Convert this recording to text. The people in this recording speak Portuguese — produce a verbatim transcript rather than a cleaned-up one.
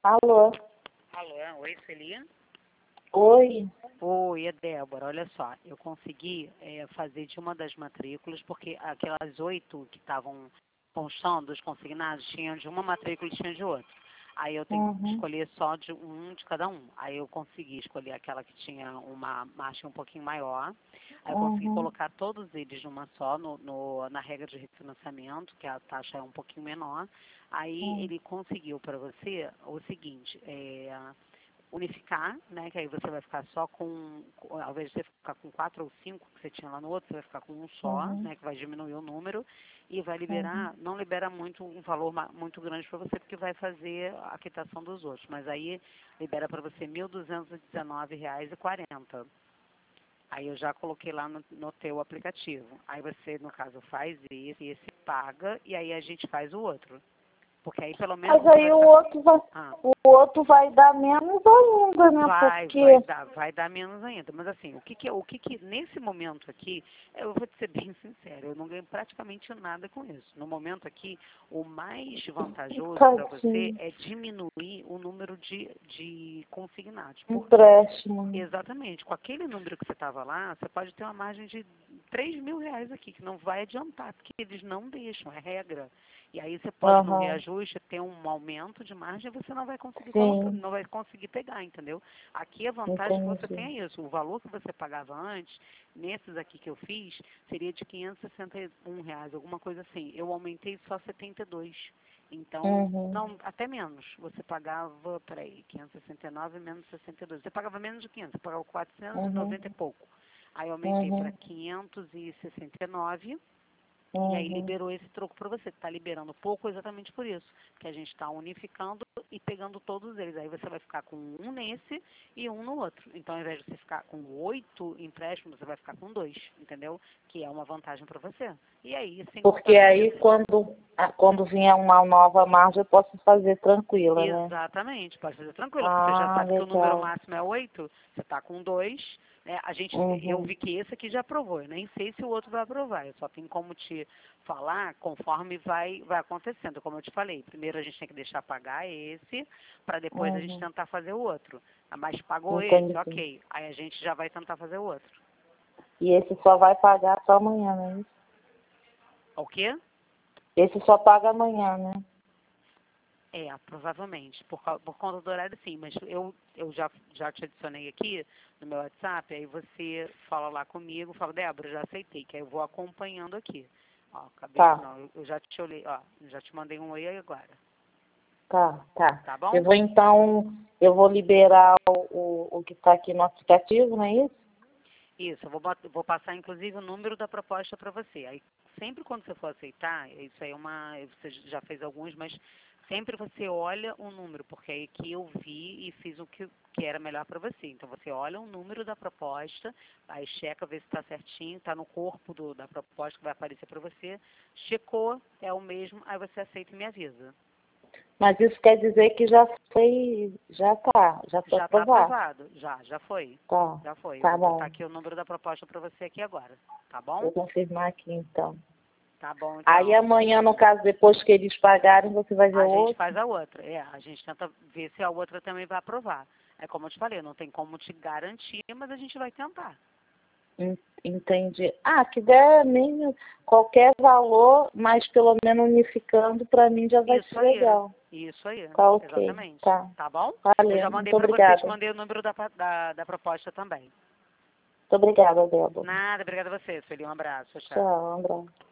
Alô? Alô, oi, Celia? Oi? Oi, é Débora. Olha só, eu consegui é, fazer de uma das matrículas, porque aquelas oito que estavam constando, os consignados, tinham de uma matrícula e tinham de outra. Aí eu tenho que Uhum. escolher só de um de cada um. Aí eu consegui escolher aquela que tinha uma margem um pouquinho maior. Aí eu consegui Uhum. colocar todos eles numa só, no, no- na regra de refinanciamento, que a taxa é um pouquinho menor. Aí Uhum. ele conseguiu para você o seguinte, é, unificar, né, que aí você vai ficar só com, com- ao invés de você ficar com quatro ou cinco que você tinha lá no outro, você vai ficar com um só, Uhum. né, que vai diminuir o número e vai Uhum. liberar, não libera muito um valor ma- muito grande para você, porque vai fazer a quitação dos outros, mas aí libera para você mil duzentos e dezenove reais e quarenta. Aí eu já coloquei lá no, no teu aplicativo. Aí você, no caso, faz esse, esse paga e aí a gente faz o outro. Porque aí pelo menos Mas você aí vai o ficar... outro vai, Ah. o outro vai dar menos ainda, né? Vai, vai Porque. dar, vai dar menos ainda. Mas assim, o que que, o que que nesse momento aqui, eu vou te ser bem sincero, eu não ganho praticamente nada com isso. No momento aqui, o mais vantajoso para você Tadinho. é diminuir o número de, de consignados. Por quê? Empréstimo. Exatamente. Com aquele número que você estava lá, você pode ter uma margem de três mil reais aqui, que não vai adiantar, porque eles não deixam, é regra. E aí você pode, no Aham. reajuste, ter um aumento de margem e você não vai conseguir colocar, Sim. não vai conseguir pegar, entendeu? Aqui a vantagem que você Entendi. tem é isso. O valor que você pagava antes, nesses aqui que eu fiz, seria de quinhentos e sessenta e um reais, alguma coisa assim. Eu aumentei só setenta e dois. Então, Uhum. não, até menos. Você pagava, peraí, quinhentos e sessenta e nove menos sessenta e dois. Você pagava menos de quinhentos, você pagava quatrocentos e Uhum. noventa e pouco. Aí eu aumentei para Uhum. quinhentos e sessenta e nove. E aí Uhum. liberou esse troco para você. Está liberando pouco exatamente por isso. Que a gente está unificando e pegando todos eles. Aí você vai ficar com um nesse e um no outro. Então, ao invés de você ficar com oito empréstimos, você vai ficar com dois, entendeu? Que é uma vantagem para você. E aí, sem contar Porque com aí isso. quando, ah, quando vier uma nova margem eu posso fazer tranquila, né? Exatamente, pode fazer tranquilo, porque você já Ah, sabe que o número legal. máximo é oito, você está com dois, né? A gente, eu Uhum. vi que esse aqui já aprovou, eu nem sei se o outro vai aprovar, eu só tenho como te falar conforme vai, vai acontecendo, como eu te falei. Primeiro a gente tem que deixar pagar esse, para depois a gente Uhum. tentar fazer o outro. Ah, mas pagou esse, Entendi. ok, aí a gente já vai tentar fazer o outro. E esse só vai pagar só amanhã, né? O quê? Esse só paga amanhã, né? É, provavelmente, por, cau- por conta do horário sim, mas eu, eu já, já te adicionei aqui no meu WhatsApp, aí você fala lá comigo, fala, Débora, já aceitei, que aí eu vou acompanhando aqui. Ó, acabei, Tá, não, eu, eu já te olhei, ó, já te mandei um oi aí agora, tá, tá. tá Eu bom? vou então, eu vou liberar o, o, o que está aqui no aplicativo, não é isso? Isso, eu vou, bot- vou passar inclusive o número da proposta para você. Aí sempre quando você for aceitar, isso aí é uma, você já fez alguns, mas sempre você olha o número, porque aí que eu vi e fiz o que, que era melhor para você. Então você olha o número da proposta, aí checa, vê se está certinho, está no corpo do, da proposta que vai aparecer para você. Checou, é o mesmo, aí você aceita e me avisa. Mas isso quer dizer que já foi, já tá, já foi Já está aprovado. aprovado, já, já foi. Tá, Já foi. Eu tá vou botar bom. aqui o número da proposta para você aqui agora, tá bom? Vou confirmar aqui então. Tá bom, Aí então. amanhã, no caso, depois que eles pagarem, você vai ver A o gente outro? faz a outra. É, a gente tenta ver se a outra também vai aprovar. É como eu te falei, não tem como te garantir, mas a gente vai tentar. En- Entendi. Ah, que der mesmo qualquer valor, mas pelo menos unificando, para mim já vai Isso ser aí. legal. Isso aí. Tá ok. Exatamente. Tá. Tá bom? Eu já Valeu. mandei Muito para você, te obrigada. mandei o número da, pa- da, da proposta também. Muito obrigada, Débora. Nada, obrigada a você, Sueli. Um abraço. Tchau. Tchau, um abraço.